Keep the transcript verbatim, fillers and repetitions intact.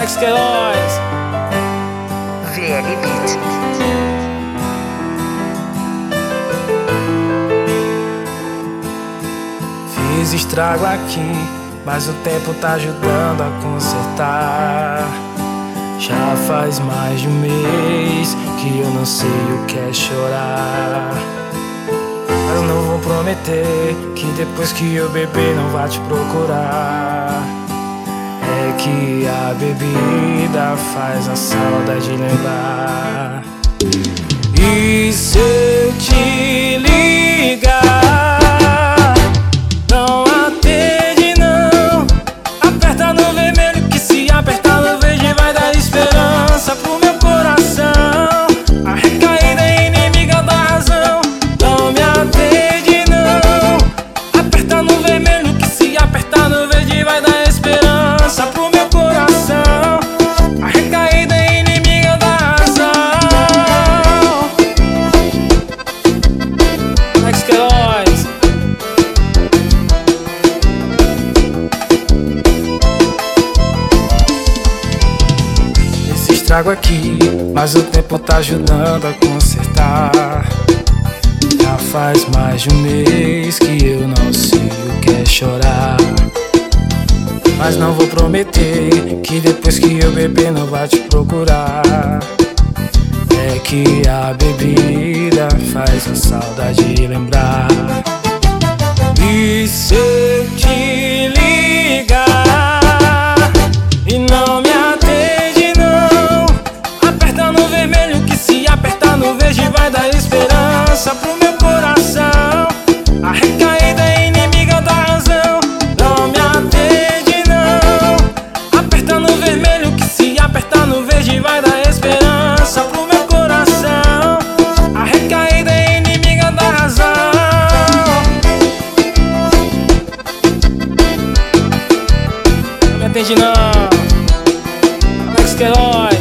Alex Queiroz, V L Beat. Fiz estrago aqui, mas o tempo tá ajudando a consertar. Já faz mais de um mês que eu não sei o que é chorar. Mas não vou prometer que depois que eu beber não vá te procurar. É que a bebida faz a saudade lembrar. E se eu te ligar, não atende não. Aperta no vermelho que se apertar no verde vai dar esperança pro meu coração. A recaída é inimiga da razão. Não me atende não. Aperta no vermelho que se apertar no verde vai dar esperança pro meu coração. A recaída é inimiga da razão. Alex Queiroz. Esse estrago aqui, mas o tempo tá ajudando a consertar. Já faz mais de um mês que eu não sei o que é chorar. Mas não vou prometer que depois que eu beber não vai te procurar. É que a bebida faz a saudade lembrar. E se eu te ligar e não me atende não, aperta no vermelho que se apertar no verde vai dar esperança pro meu coração. A recaída é inimiga da razão. Não me atende não. Aperta no vermelho que se apertar no verde vai dar esperança pro meu coração. A recaída é inimiga da razão. Não me atende não. Alex Queiroz.